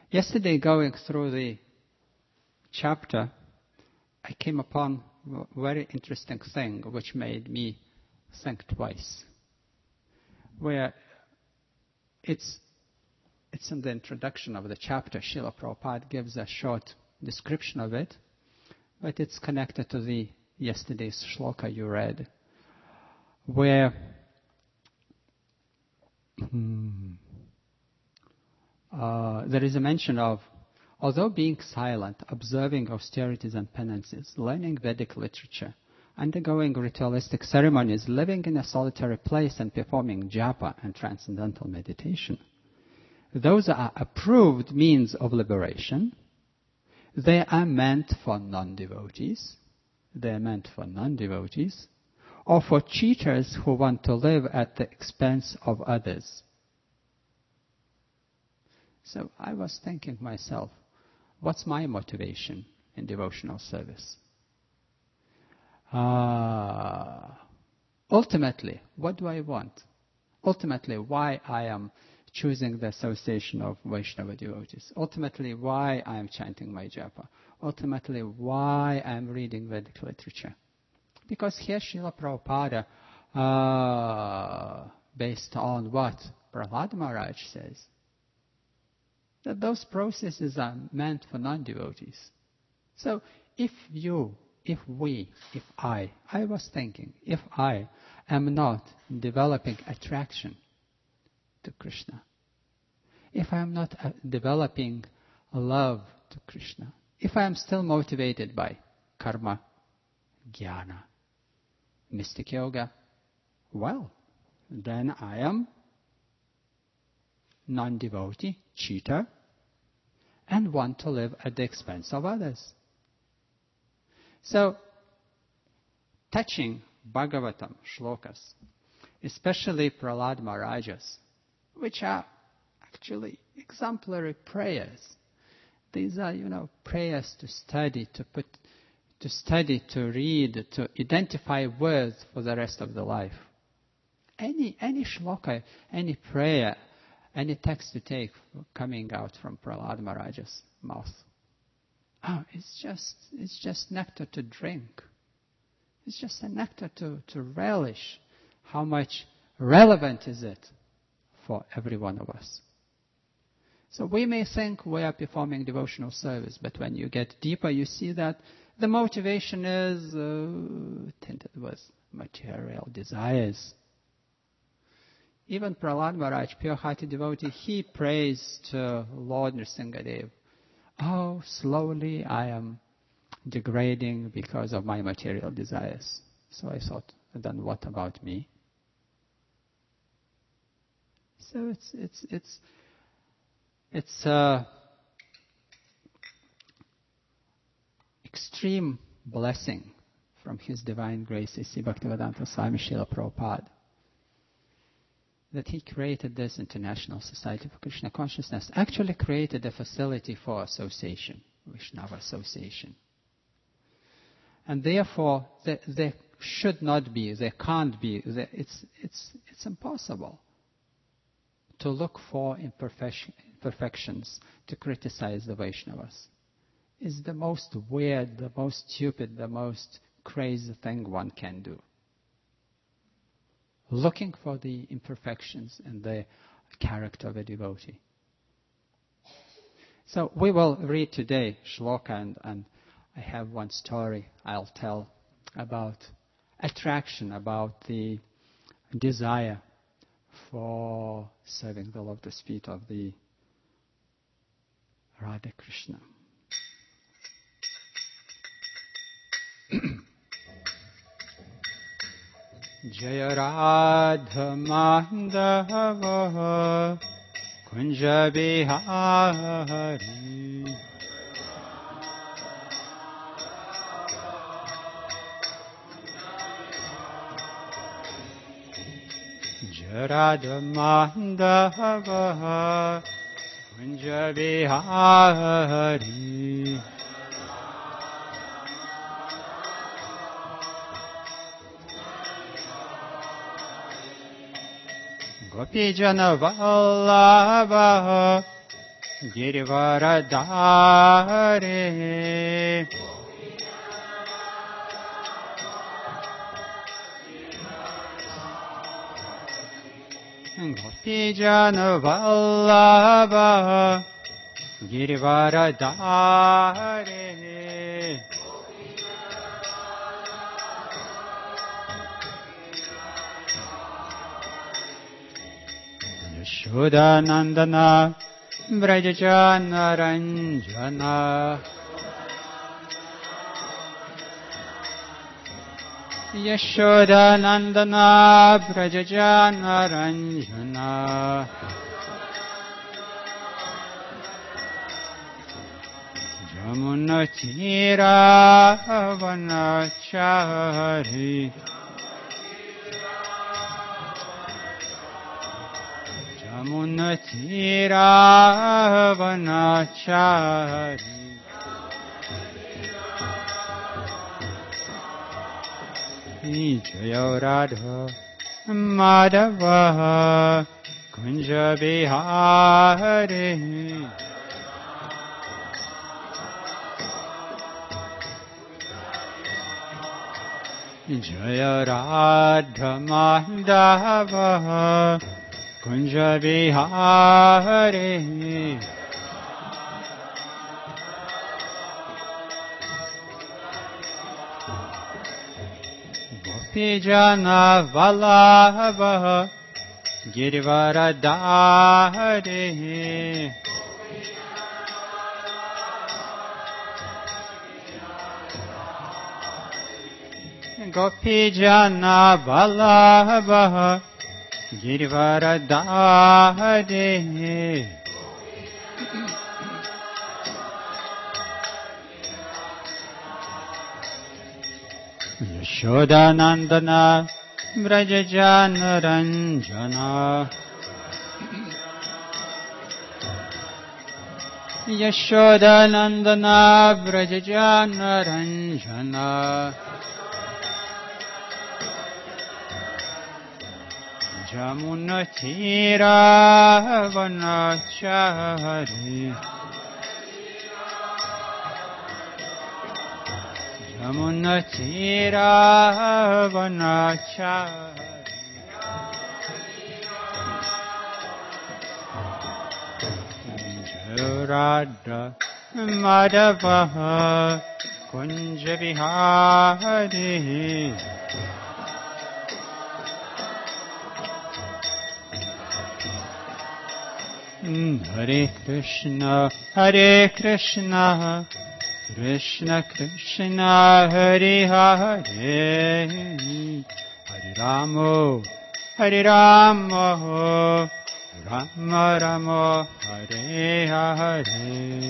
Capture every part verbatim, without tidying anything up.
Yesterday, going through the chapter, I came upon a very interesting thing which made me think twice. Where it's it's in the introduction of the chapter, Srila Prabhupada gives a short description of it, but it's connected to the yesterday's shloka you read, where hmm, uh, there is a mention of, although being silent, observing austerities and penances, learning Vedic literature, undergoing ritualistic ceremonies, living in a solitary place and performing japa and transcendental meditation, those are approved means of liberation. They are meant for non-devotees. They are meant for non-devotees, or for cheaters who want to live at the expense of others. So I was thinking myself, what's my motivation in devotional service? Uh, ultimately, what do I want? Ultimately, why I am choosing the association of Vaishnava devotees. Ultimately, why I am chanting my japa. Ultimately, why I am reading Vedic literature. Because here Srila Prabhupada, uh, based on what Prahlad Maharaj says, that those processes are meant for non-devotees. So if you, if we, if I, I was thinking, if I am not developing attraction to Krishna, if I am not uh, developing a love to Krishna, if I am still motivated by karma, jnana, mystic yoga, well, then I am non-devotee, cheater, and want to live at the expense of others. So, touching Bhagavatam shlokas, especially Prahlad Maharaj's, which are actually exemplary prayers. These are, you know, prayers to study, to put, to study, to read, to identify words for the rest of the life. Any any shloka, any prayer, any text to take coming out from Prahlad Maharaj's mouth, oh, it's just it's just nectar to drink. It's just a nectar to, to relish. How much relevant is it for every one of us? So we may think we are performing devotional service, but when you get deeper, you see that the motivation is uh, tinted with material desires. Even Prahlad Maharaj, pure-hearted devotee, he prays to Lord Nrsingadev, oh, slowly I am degrading because of my material desires. So I thought, then what about me? So it's it's it's it's uh, extreme blessing from His Divine Grace, Sri Bhaktivedanta Swami Srila Prabhupada, that he created this International Society for Krishna Consciousness, actually created a facility for association, Vaishnava association. And therefore, there, there should not be, there can't be, there, it's, it's, it's impossible to look for imperfection, imperfections, to criticize the Vaishnavas. It's the most weird, the most stupid, the most crazy thing one can do. Looking for the imperfections in the character of a devotee. So we will read today shloka, and, and I have one story I'll tell about attraction, about the desire for serving the lotus feet of the Radha Krishna. Jaya Radha Madhava Kunja Bihari Jaya Radha Madhava Kunja Bihari Gopijana Vallabha Girivaradhare Gopijana Vallabha Girivaradhare Yashodanandana Vrajajana Ranjana Yashodanandana Vrajajana Ranjana Yamunatira Vanachari Yamunatira Vanachari Jaya Radha Madhava Kunja Bihari Jaya Radha Madhava Kunja Bihari Gopijana Vallabha Girivaradhare Gopijana Vallabha Girivaradhare Yashodanandana Vrajajana Ranjana Yashodanandana Vrajajana Ranjana Jamunatira Vanachari Yamunatira Vanachari Radha Madhava Kunja Bihari Hare Krishna Hare Krishna Krishna Krishna Hare Hare Hare Rama Hare Rama Rama Rama Hare Hare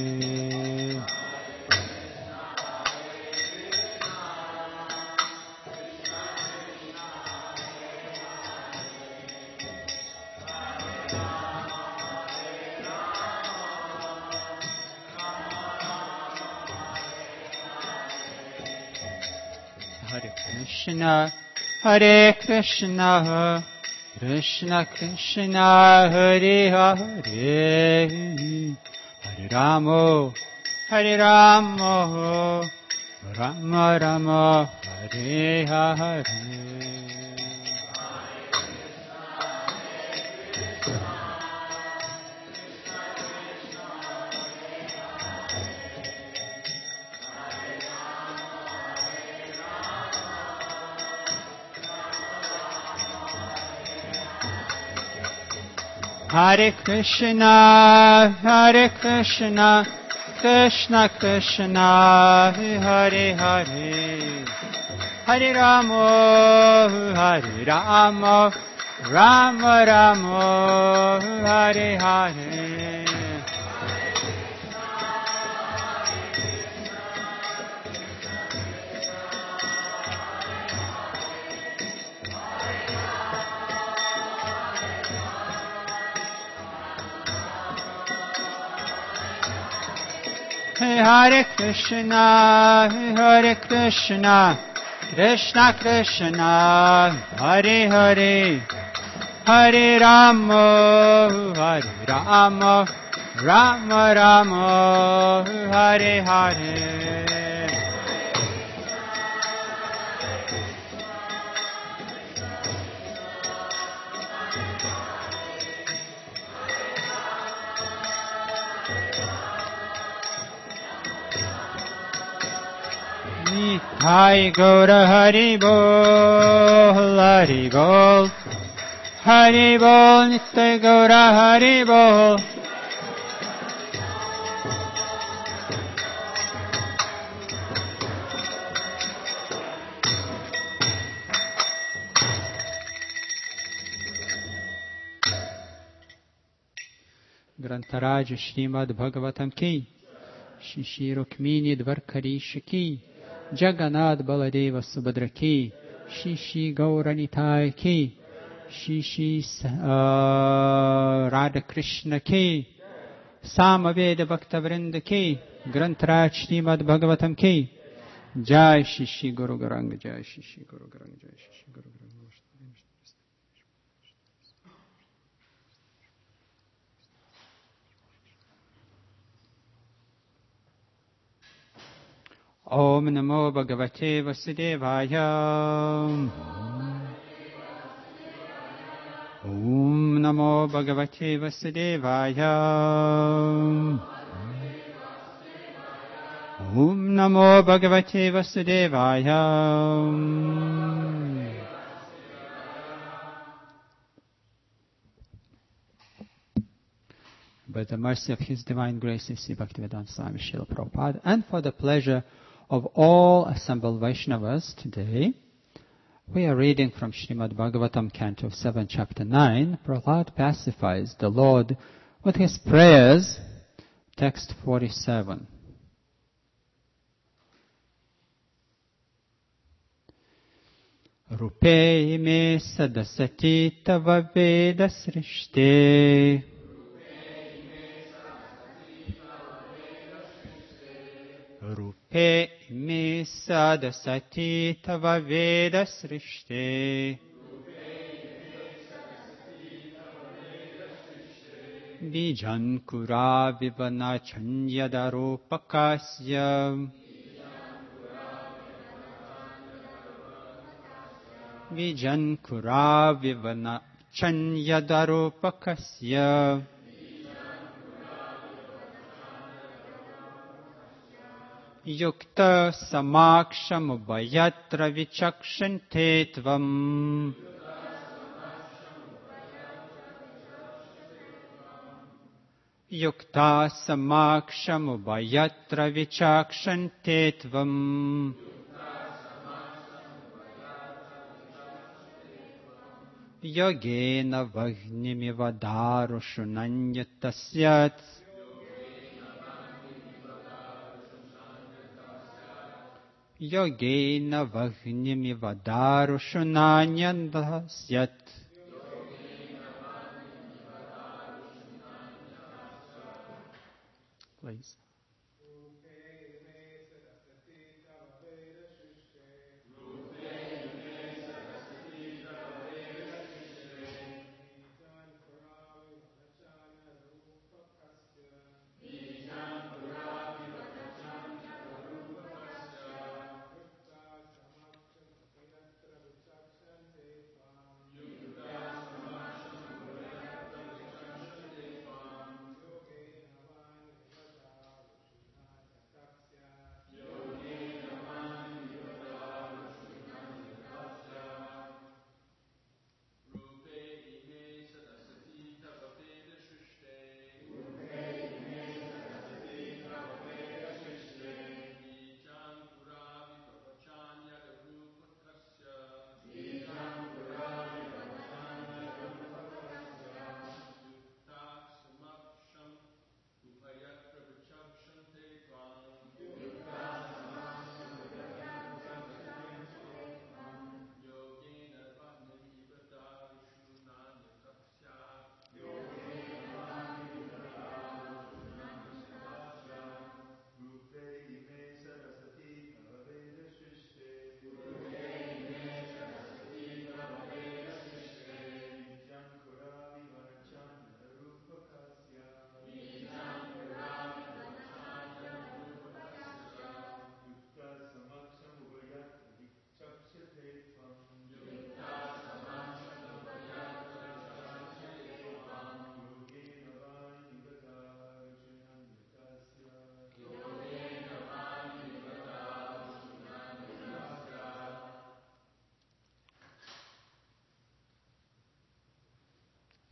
Hare Krishna Hare Krishna Krishna Krishna Hare Hare Hare Rama Hare Rama Rama Rama Hare Hare Hare Krishna, Hare Krishna, Krishna Krishna, Hare Hare, Hare Rama, Hare Rama, Rama Rama, Hare Hare. Hare Krishna, Hare Krishna, Krishna Krishna, Hare Hare, Hare Rama, Hare Rama, Rama Rama Hare Hare Nitai Gaura Hari Bol Hari Bol Hari Bol Nitai Gaura Hari Bol Grantaraj Shrimad Bhagavatam Ki Shri Shri Rukmini Dvarkarish Ki Jagannath Baladeva Subhadra Ki Shri Shri Gauranitai Ki Shri Shri uh, Radha Krishna Ki Samaveda Bhaktavrinda Ki Grantaraj Shrimad Bhagavatam Ki Jai Shri Shri Guru Garanga Jai Shri Shri Guru Garanga Jai Shri Shri Guru Garanga Om Namo Bhagavate Vasudevaya Om Namo Bhagavate Vasudevaya Om Namo Bhagavate Vasudevaya By the mercy of His Divine Grace, Sri Bhaktivedanta Swami Srila Prabhupada, and for the pleasure of all assembled Vaishnavas today, we are reading from Srimad Bhagavatam, Canto seven, Chapter nine. Prahlad pacifies the Lord with his prayers. Text forty-seven. Rupe me sadasati tava veda srishte Rupe me sadasati tava veda srishte Bijan kura vivana chanyadarupakasya Bijan kura vivana chanyadarupakasya Yukta samaksham vichakshante tvam Yukta samaksham vichakshante tvam Yogena vagnimiva darushunanyatasyat Yogena vagnimiva darushunanyatasyat Please.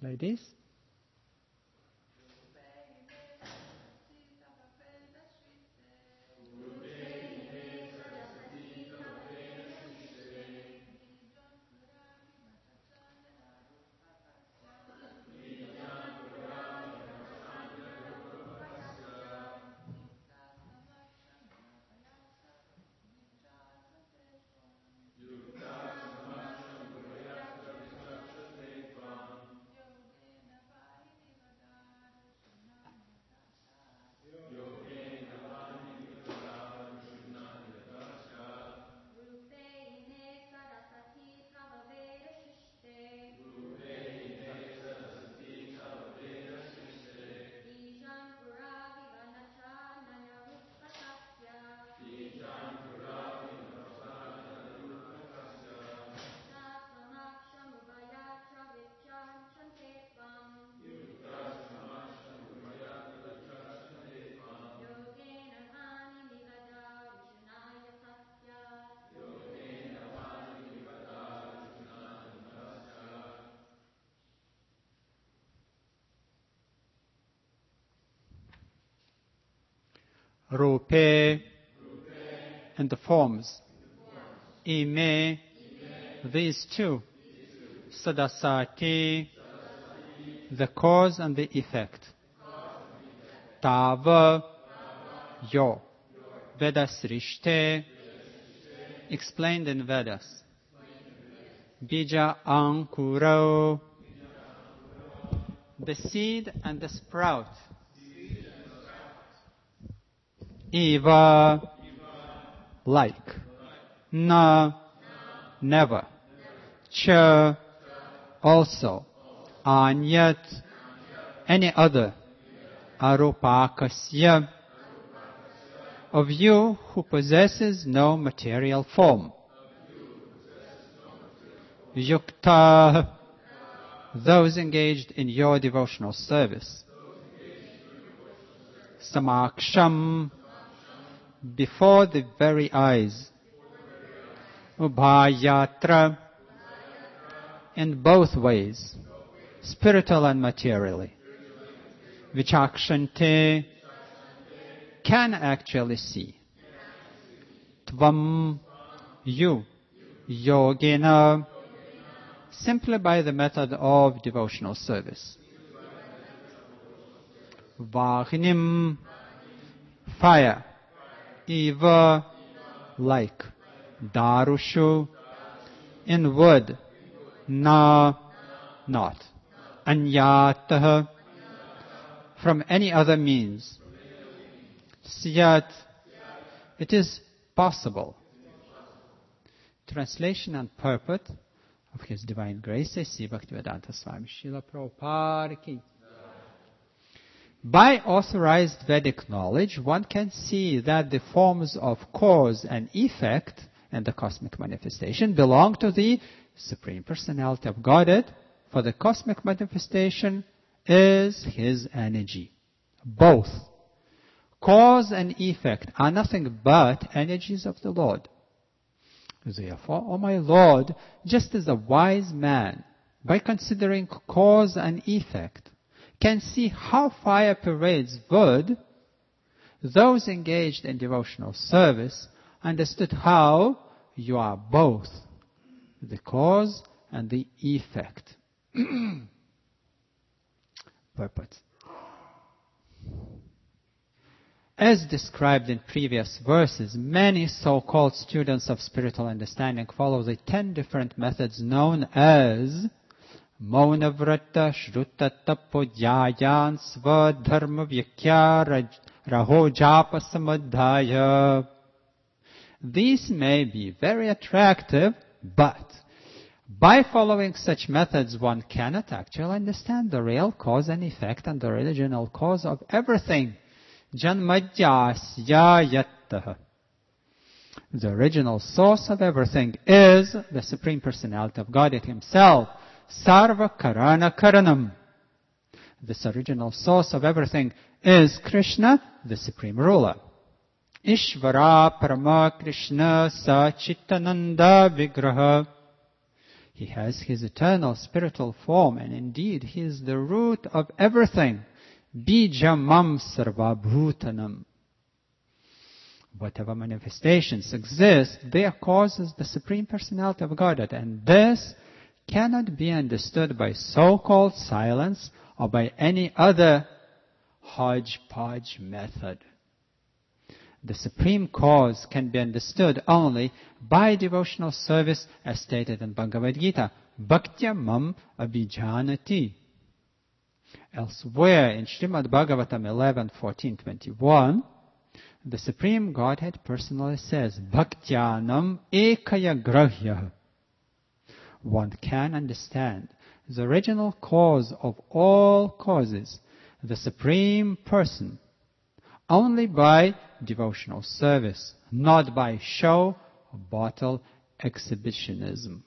like this. Rupe and the forms. Ime, these two. Sadasati, the cause and the effect. Tava, your. Vedas Rishte, explained in Vedas. Bija Ankuro, the seed and the sprout. Eva, like. Na, never. Cha, also. Anyat, any other. Arupakasya, of you who possesses no material form. Yukta, those engaged in your devotional service. Samaksham, before the very eyes. Ubhayatra, in both ways, spiritual and materially. Vichakshante, can actually see. Tvam, you. Yogena, simply by the method of devotional service. Vahnim, fire. Eva, like. Darushu, in wood. Na, not. Anyatah, from any other means. Syat, it is possible. Translation and purport of His Divine Grace, A C Bhaktivedanta Swami Srila Prabhupada Ki. By authorized Vedic knowledge, one can see that the forms of cause and effect and the cosmic manifestation belong to the Supreme Personality of Godhead, for the cosmic manifestation is His energy. Both cause and effect are nothing but energies of the Lord. Therefore, O my Lord, just as a wise man, by considering cause and effect, can see how fire pervades wood, those engaged in devotional service understood how you are both the cause and the effect. Purport. As described in previous verses, many so-called students of spiritual understanding follow the ten different methods known as Maunavrata, Shruta, Tapo, Dhyayan, Svadharma, Vyakya, Rahojapa, Samadhaya. These may be very attractive, but by following such methods, one cannot actually understand the real cause and effect and the original cause of everything. Janmadhyasya yattah. The original source of everything is the Supreme Personality of Godhead Himself. Sarva Karana Karanam. This original source of everything is Krishna, the Supreme Ruler. Ishvara Parama Krishna Sa Chittananda Vigraha. He has his eternal spiritual form, and indeed he is the root of everything. Bijamam sarva bhutanam. Whatever manifestations exist, their cause is the Supreme Personality of Godhead, and this cannot be understood by so-called silence or by any other hodgepodge method. The supreme cause can be understood only by devotional service, as stated in Bhagavad Gita, Bhaktya mam abhijanati. Elsewhere in Srimad Bhagavatam eleven, fourteen, twenty-one, the Supreme Godhead personally says, Bhaktyanam ekaya grahya. One can understand the original cause of all causes, the Supreme Person, only by devotional service, not by show or bottle exhibitionism.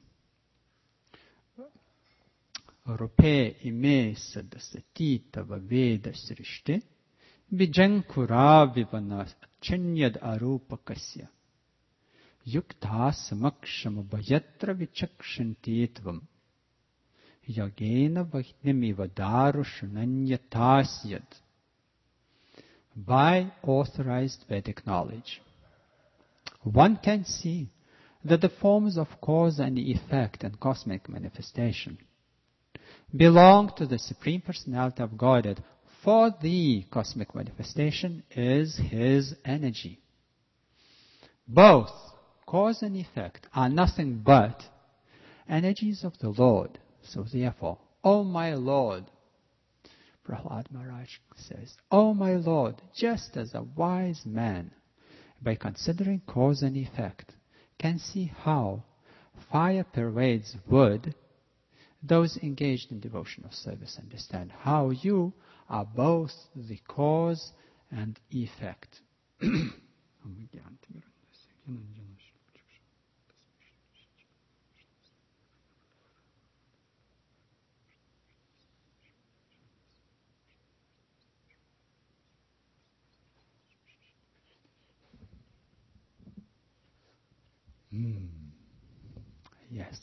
Rupe ime sadasati tava veda srishti vijankura vivana chanyad arupakasya yukta samaksham bhayatra vichakshantetvam yagena vahnimiva darushunanyatasya. By authorized Vedic knowledge, one can see that the forms of cause and effect and cosmic manifestation belong to the Supreme Personality of Godhead, for the cosmic manifestation is His energy. Both cause and effect are nothing but energies of the Lord. So therefore, O my Lord, Prahlad Maharaj says, O my Lord, just as a wise man, by considering cause and effect, can see how fire pervades wood, those engaged in devotional service understand how you are both the cause and effect. Hmm. Yes.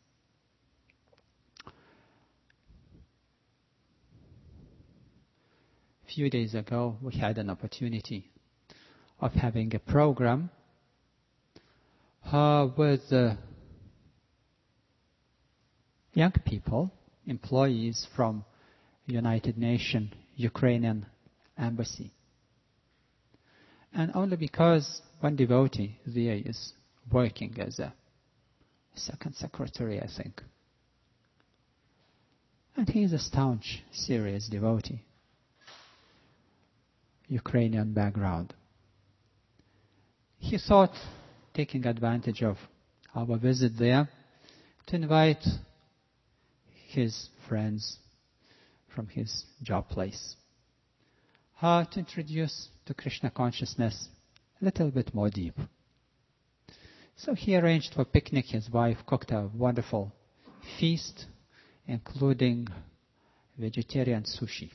A few days ago, we had an opportunity of having a program uh, with uh, young people, employees from United Nations Ukrainian Embassy. And only because one devotee there is working as a second secretary, I think. And he is a staunch, serious devotee. Ukrainian background. He thought, taking advantage of our visit there, to invite his friends from his job place uh, to introduce to Krishna consciousness a little bit more deep. So he arranged for a picnic. His wife cooked a wonderful feast, including vegetarian sushi.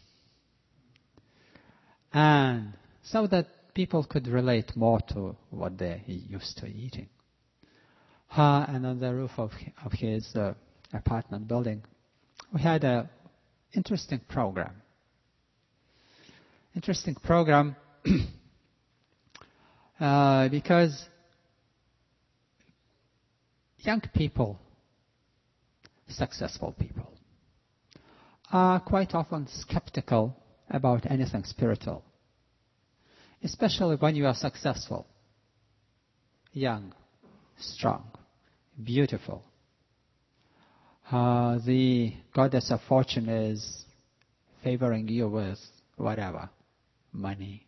And so that people could relate more to what they're used to eating. Uh, and on the roof of, of his uh, apartment building, we had an interesting program. Interesting program uh, because young people, successful people, are quite often skeptical about anything spiritual, especially when you are successful, young, strong, beautiful. Uh, the goddess of fortune is favoring you with whatever, money,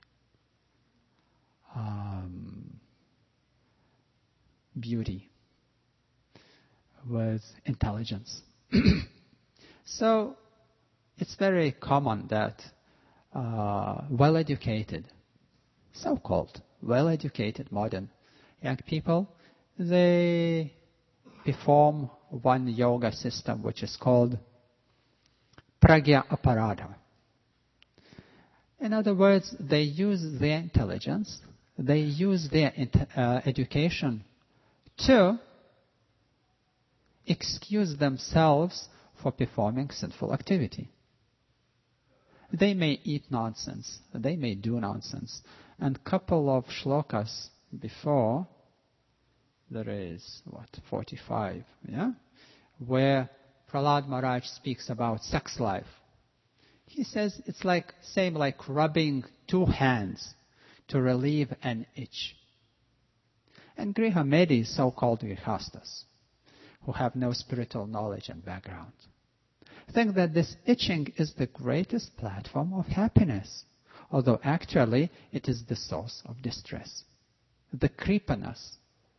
um, beauty, with intelligence. So it's very common that uh, well-educated, so-called well-educated modern young people, they perform one yoga system which is called Pragya Aparadha. In other words, they use their intelligence, they use their uh, education to excuse themselves for performing sinful activity. They may eat nonsense. They may do nonsense. And a couple of shlokas before, there is, what, forty-five, yeah? Where Prahlad Maharaj speaks about sex life. He says it's like, same like rubbing two hands to relieve an itch. And Grihamedis, so-called Grihastas, who have no spiritual knowledge and background, think that this itching is the greatest platform of happiness, although actually it is the source of distress. The kripanas,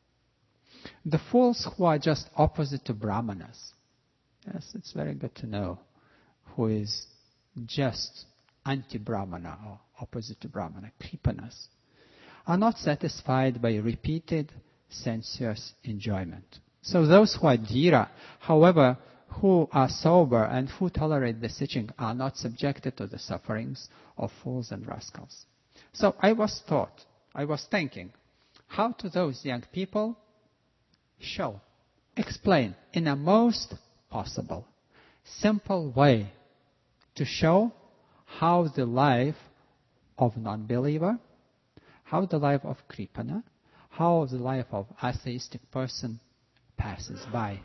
the fools who are just opposite to brahmanas. Yes, it's very good to know who is just anti-brahmana or opposite to brahmana, kripanas, are not satisfied by repeated sensuous enjoyment. So those who are dhira, however, who are sober and who tolerate the itching, are not subjected to the sufferings of fools and rascals. So I was taught, I was thinking, how to those young people show, explain in a most possible, simple way to show how the life of non-believer, how the life of kripana, how the life of atheistic person passes by.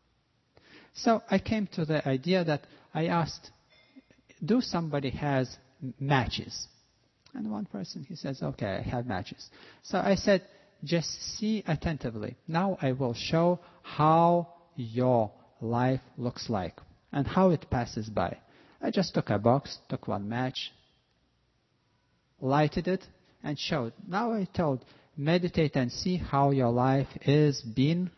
So I came to the idea that I asked, do somebody has matches? And one person, he says, okay, I have matches. So I said, just see attentively. Now I will show how your life looks like and how it passes by. I just took a box, took one match, lighted it, and showed. Now I told, meditate and see how your life is being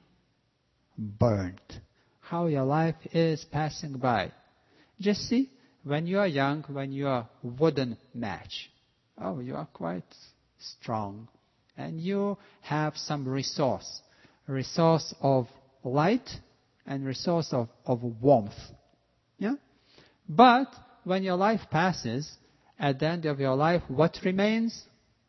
burnt, how your life is passing by. Just see, when you are young, when you are wooden match, oh, you are quite strong, and you have some resource, resource of light and resource of, of warmth. Yeah? But when your life passes, at the end of your life, what remains?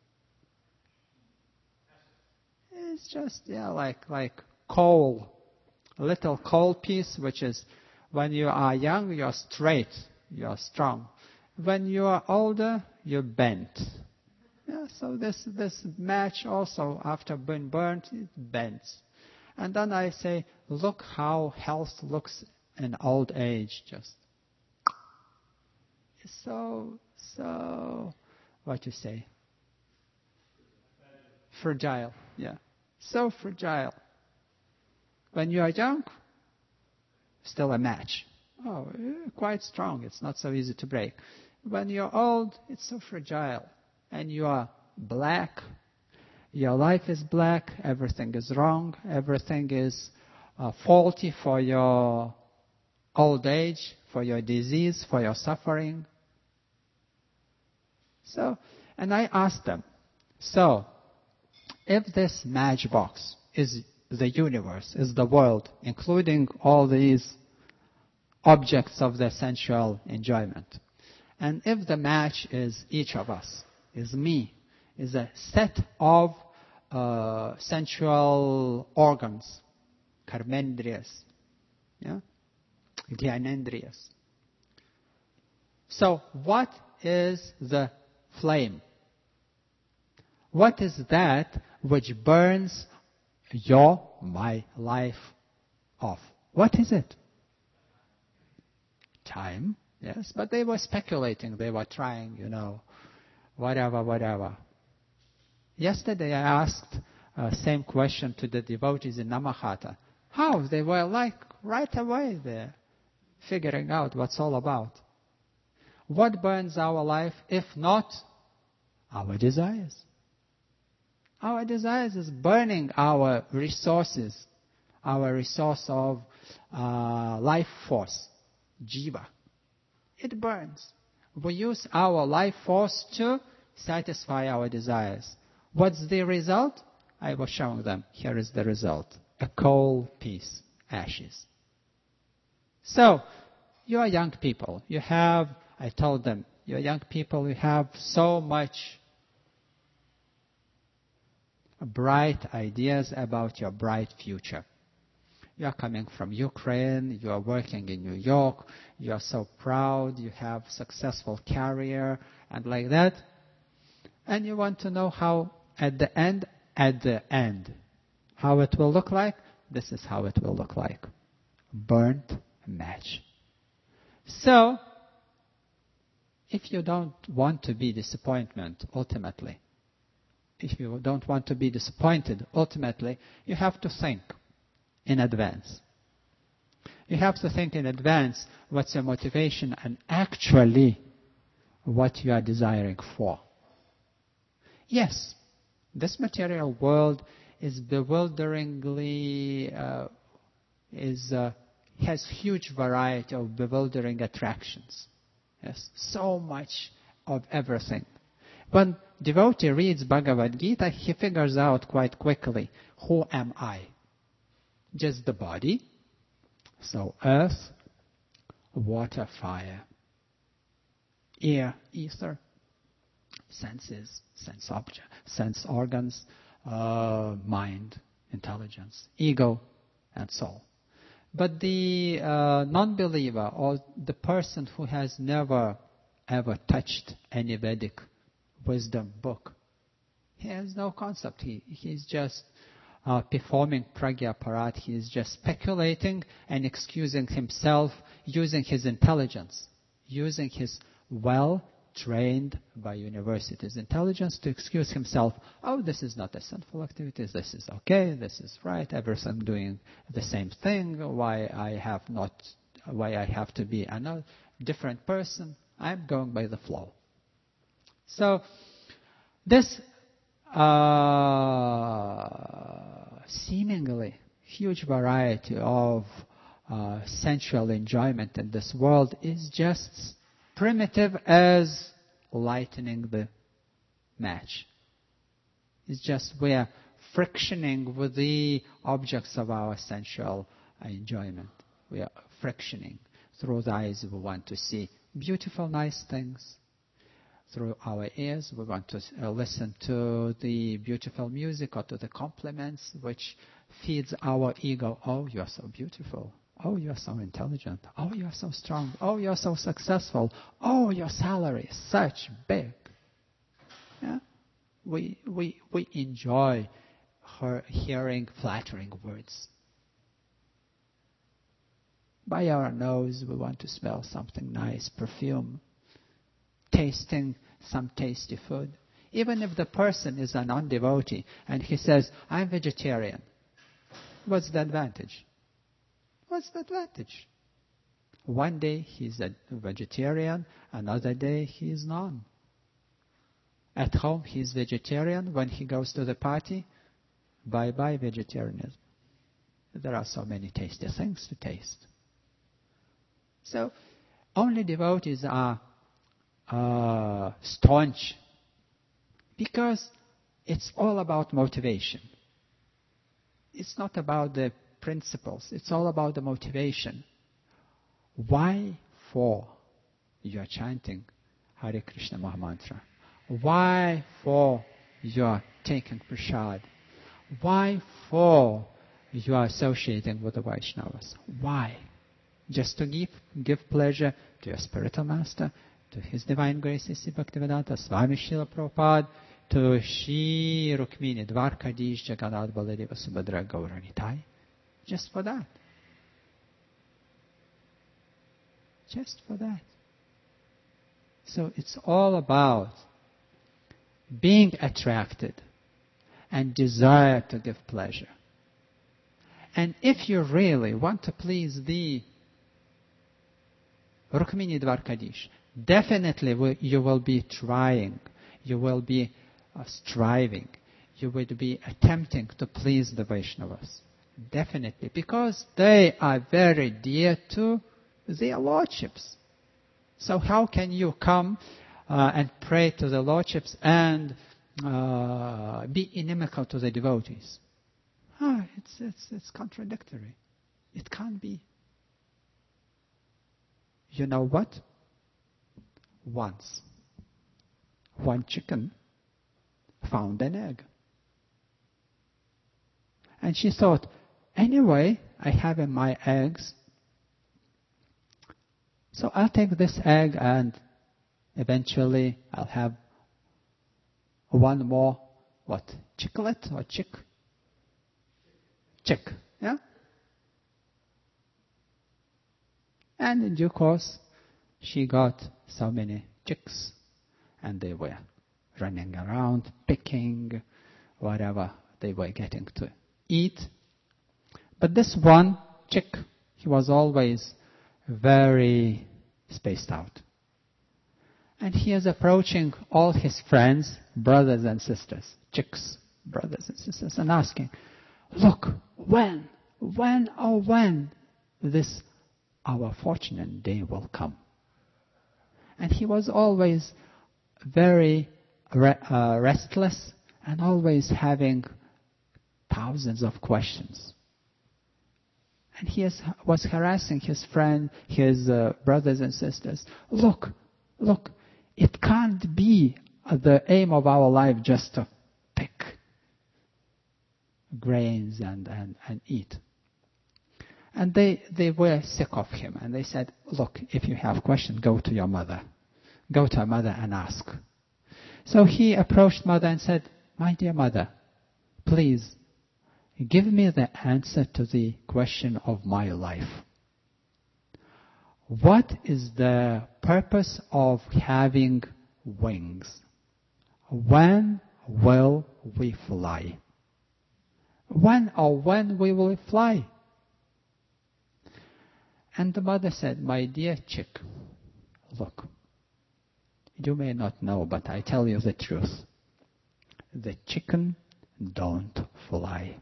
It's just, yeah, like, like coal, a little coal piece, which is, when you are young, you're straight, you're strong. When you are older, you're bent. Yeah, so this, this match also, after being burnt, it bends. And then I say, look how health looks in old age, just. It's so, so, what you say? Fragile, yeah. So fragile. When you are young, still a match. Oh, quite strong. It's not so easy to break. When you're old, it's so fragile. And you are black. Your life is black. Everything is wrong. Everything is uh, faulty for your old age, for your disease, for your suffering. So, and I asked them, so, if this matchbox is the universe, is the world, including all these objects of the sensual enjoyment, and if the match is each of us, is me, is a set of uh, sensual organs, karmendriyas, yeah, gyanendriyas. So, what is the flame? What is that which burns your, my life off? What is it? Time, yes, but they were speculating, they were trying, you know, whatever, whatever. Yesterday I asked uh, same question to the devotees in Namahata. How? They were like right away there, figuring out what's all about. What burns our life if not our desires? Our desires is burning our resources, our resource of uh, life force, jiva. It burns. We use our life force to satisfy our desires. What's the result? I was showing them. Here is the result. A coal piece, ashes. So, you are young people. You have, I told them, you're young people, you have so much bright ideas about your bright future. You are coming from Ukraine, you are working in New York, you are so proud, you have successful career, and like that. And you want to know how at the end, at the end, how it will look like. This is how it will look like. Burnt match. So, if you don't want to be disappointment ultimately, if you don't want to be disappointed ultimately, you have to think in advance. You have to think in advance what's your motivation and actually what you are desiring for. Yes, this material world is bewilderingly, uh, is uh, has huge variety of bewildering attractions. Yes, so much of everything. When devotee reads Bhagavad Gita, he figures out quite quickly, who am I? Just the body. So earth, water, fire, air, ether, senses, sense object, sense organs, uh, mind, intelligence, ego, and soul. But the uh, non-believer or the person who has never ever touched any Vedic wisdom book, he has no concept. He he's just uh, performing pragya parat. He is just speculating and excusing himself, using his intelligence, using his well-trained by universities intelligence to excuse himself. Oh, this is not a sinful activity. This is okay. This is right. Everything doing the same thing. Why I have not? Why I have to be another different person? I'm going by the flow. So, this uh, seemingly huge variety of uh, sensual enjoyment in this world is just primitive as lightening the match. It's just we are frictioning with the objects of our sensual enjoyment. We are frictioning. Through the eyes we want to see beautiful, nice things. Through our ears, we want to uh, listen to the beautiful music or to the compliments which feeds our ego. Oh, you are so beautiful. Oh, you are so intelligent. Oh, you are so strong. Oh, you are so successful. Oh, your salary is such big. Yeah? We, we, we enjoy her hearing flattering words. By our nose, we want to smell something nice, perfume. Tasting some tasty food. Even if the person is a non-devotee and he says, I'm vegetarian, what's the advantage? What's the advantage? One day he's a vegetarian, another day he is non. At home he's vegetarian. When he goes to the party, bye-bye vegetarianism. There are so many tasty things to taste. So, only devotees are Uh, staunch, because it's all about motivation. It's not about the principles. It's all about the motivation. Why for you are chanting Hare Krishna Mahamantra? Why for you are taking prasad? Why for you are associating with the Vaishnavas? Why? Just to give, give pleasure to your spiritual master, to His Divine Grace, Sri Bhaktivedanta Swami Srila Prabhupada, to Shri Rukmini Dwarkadish Jagannath Baladeva Subhadra Gauranitai. Just for that. Just for that. So it's all about being attracted and desire to give pleasure. And if you really want to please the Rukmini Dwarkadish, definitely you will be trying, you will be uh, striving, you will be attempting to please the Vaishnavas. Definitely, because they are very dear to their lordships. So how can you come uh, and pray to the lordships and uh, be inimical to the devotees? Ah, it's, it's, it's contradictory. It can't be. You know what? Once, one chicken found an egg. And she thought, anyway, I have in my eggs. So I'll take this egg and eventually I'll have one more, what, chicklet or chick? Chick, yeah? And in due course, she got so many chicks, and they were running around, picking whatever they were getting to eat. But this one chick, he was always very spaced out. And he is approaching all his friends, brothers and sisters, chicks, brothers and sisters, and asking, look, when, when, oh when this our fortunate day will come. And he was always very re- uh, restless and always having thousands of questions. And he is, was harassing his friend, his uh, brothers and sisters. Look, look, it can't be the aim of our life just to pick grains and, and, and eat. And they, they were sick of him. And they said, look, if you have questions, go to your mother. Go to her mother and ask. So he approached mother and said, my dear mother, please give me the answer to the question of my life. What is the purpose of having wings? When will we fly? When or when we will fly? And the mother said, my dear chick, look, you may not know, but I tell you the truth. The chicken don't fly.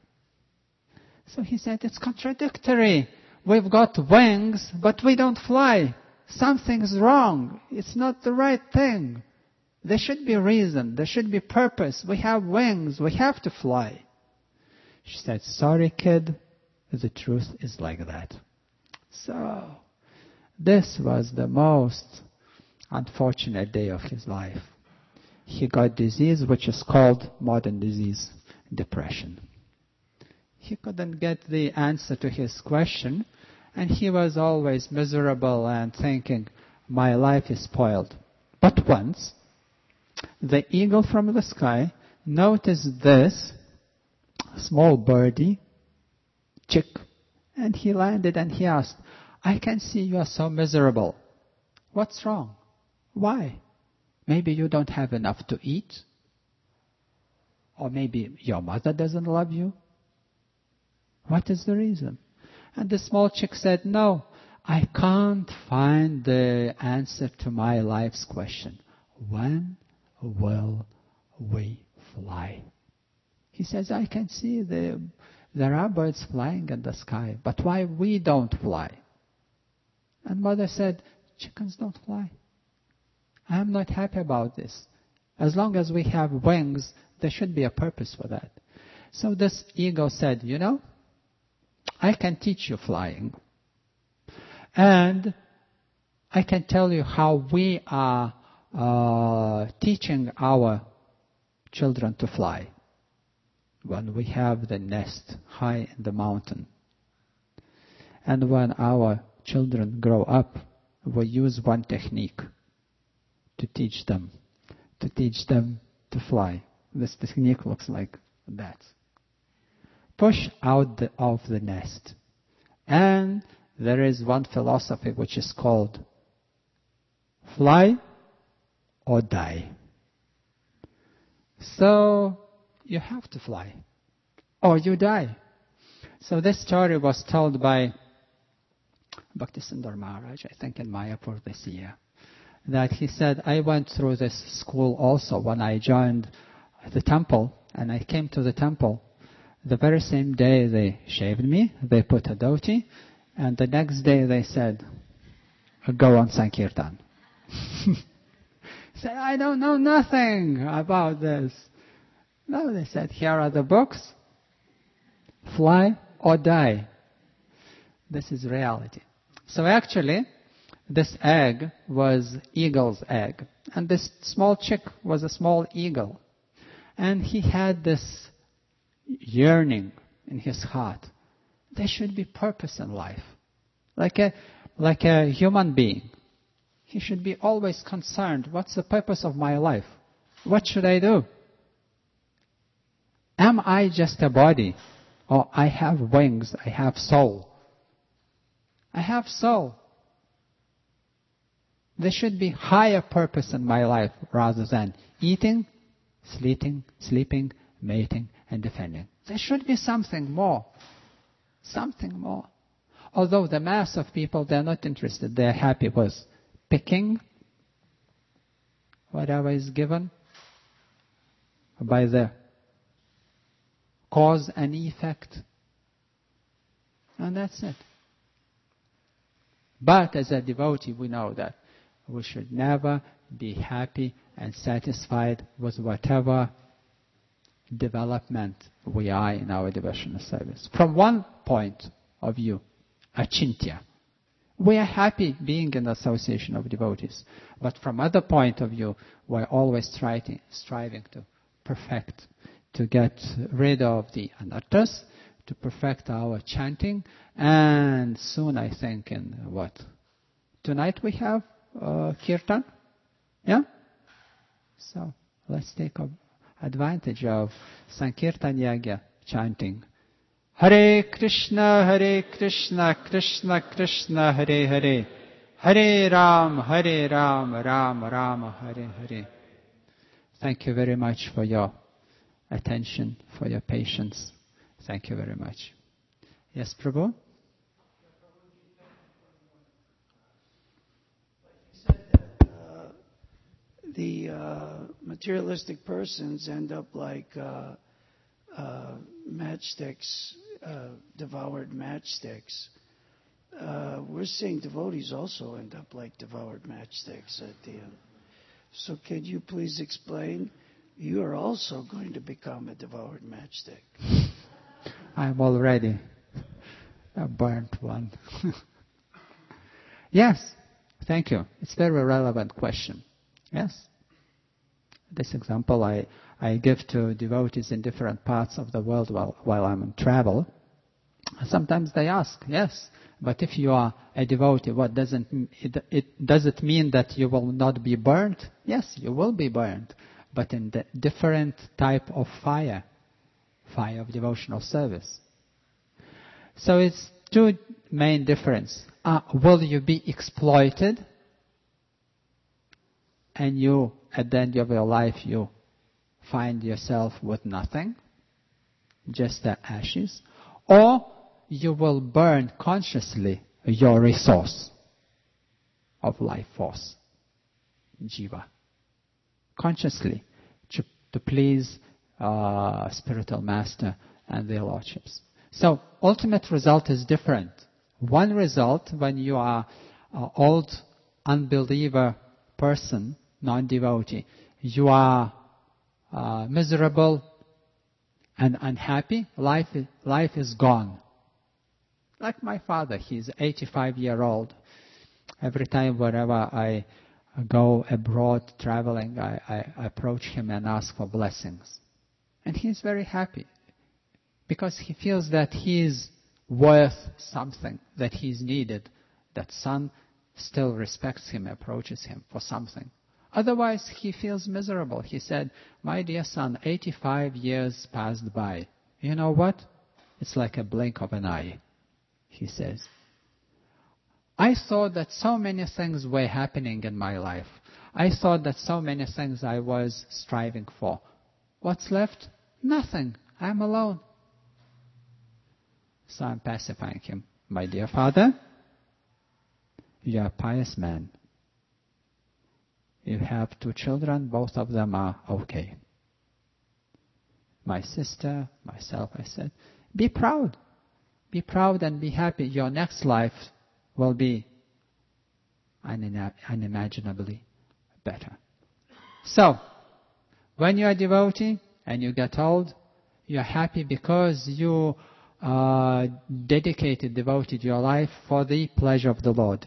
So he said, it's contradictory. We've got wings, but we don't fly. Something's wrong. It's not the right thing. There should be reason. There should be purpose. We have wings. We have to fly. She said, sorry, kid. The truth is like that. So, this was the most unfortunate day of his life. He got disease which is called modern disease, depression. He couldn't get the answer to his question, and he was always miserable and thinking, my life is spoiled. But once, the eagle from the sky noticed this small birdie, chick, and he landed and he asked, I can see you are so miserable. What's wrong? Why? Maybe you don't have enough to eat? Or maybe your mother doesn't love you? What is the reason? And the small chick said, no, I can't find the answer to my life's question. When will we fly? He says, I can see the, there are birds flying in the sky, but why we don't fly? And mother said, chickens don't fly. I'm not happy about this. As long as we have wings, there should be a purpose for that. So this eagle said, you know, I can teach you flying. And I can tell you how we are uh, teaching our children to fly. When we have the nest high in the mountain. And when our children grow up, we use one technique to teach them, to teach them to fly. This technique looks like that. Push out the, of the nest. And there is one philosophy which is called fly or die. So you have to fly or you die. So this story was told by Bhaktisindar Maharaj, I think in Mayapur this year, that he said, I went through this school also when I joined the temple, and I came to the temple. The very same day they shaved me, they put a dhoti, and the next day they said, go on Sankirtan. Say, I don't know nothing about this. No, they said, here are the books, fly or die. This is reality. So actually, this egg was eagle's egg. And this small chick was a small eagle. And he had this yearning in his heart There should be purpose in life. Like a, like a human being. He should be always concerned, what's the purpose of my life? What should I do? Am I just a body? Or I have wings, I have soul? I have soul. There should be higher purpose in my life rather than eating, sleeping, sleeping, mating, and defending. There should be something more. Something more. Although the mass of people, they're not interested. They're happy with picking whatever is given by the cause and effect. And that's it. But as a devotee, we know that we should never be happy and satisfied with whatever development we are in our devotional service. From one point of view, achintya, we are happy being in the association of devotees. But from other point of view, we're always striving, striving to perfect, to get rid of the anarthas, to perfect our chanting. And soon, I think, in what? Tonight we have uh, kirtan? Yeah? So, let's take advantage of Sankirtan Yagya chanting. Hare Krishna, Hare Krishna, Krishna Krishna, Hare Hare. Hare Ram, Hare Ram, Ram Ram, Hare Hare. Thank you very much for your attention, for your patience. Thank you very much. Yes, Prabhu? The uh, materialistic persons end up like uh, uh, matchsticks, uh, devoured matchsticks. Uh, we're seeing devotees also end up like devoured matchsticks at the end. So could you please explain? You are also going to become a devoured matchstick. I'm already a burnt one. Yes, thank you. It's a very relevant question. Yes. This example I, I give to devotees in different parts of the world while, while I'm on travel. Sometimes they ask, yes, but if you are a devotee, what doesn't it, it does it mean that you will not be burnt? Yes, you will be burnt, but in the different type of fire, fire of devotional service. So it's two main difference. Uh, will you be exploited? And you, at the end of your life, you find yourself with nothing, just the ashes, or you will burn consciously your resource of life force, jiva, consciously, to, to please uh, spiritual master and their lordships. So, ultimate result is different. One result, when you are an old unbeliever person, non-devotee, you are uh, miserable and unhappy, life is, life is gone. Like my father, he's eighty-five year old. Every time wherever I go abroad traveling, I, I approach him and ask for blessings. And he's very happy because he feels that he is worth something, that he's needed, that son still respects him, approaches him for something. Otherwise, he feels miserable. He said, my dear son, eighty-five years passed by. You know what? It's like a blink of an eye, he says. I thought that so many things were happening in my life. I thought that so many things I was striving for. What's left? Nothing. I'm alone. So I'm pacifying him. My dear father, you are a pious man. You have two children, both of them are okay. My sister, myself, I said, be proud. Be proud and be happy. Your next life will be unimaginably better. So, when you are devotee and you get old, you are happy because you uh, dedicated, devoted your life for the pleasure of the Lord.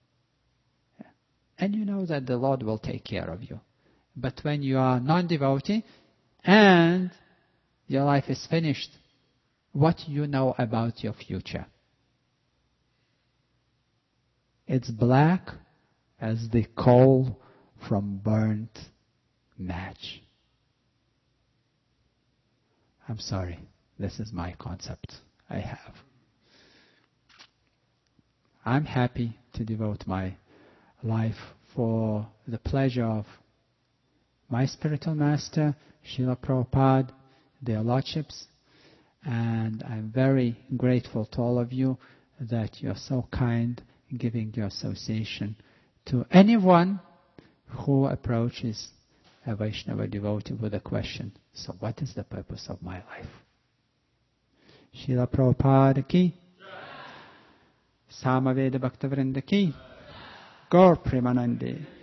And you know that the Lord will take care of you. But when you are non-devotee and your life is finished, what you know about your future. It's black as the coal from burnt match. I'm sorry, this is my concept I have. I'm happy to devote my life for the pleasure of my spiritual master, Srila Prabhupada, their lordships, and I'm very grateful to all of you that you're so kind in giving your association to anyone who approaches a Vaishnava devotee with a question, so what is the purpose of my life? Srila Prabhupada ki, Samaveda Bhaktavrinda ki, Gaur Premanande.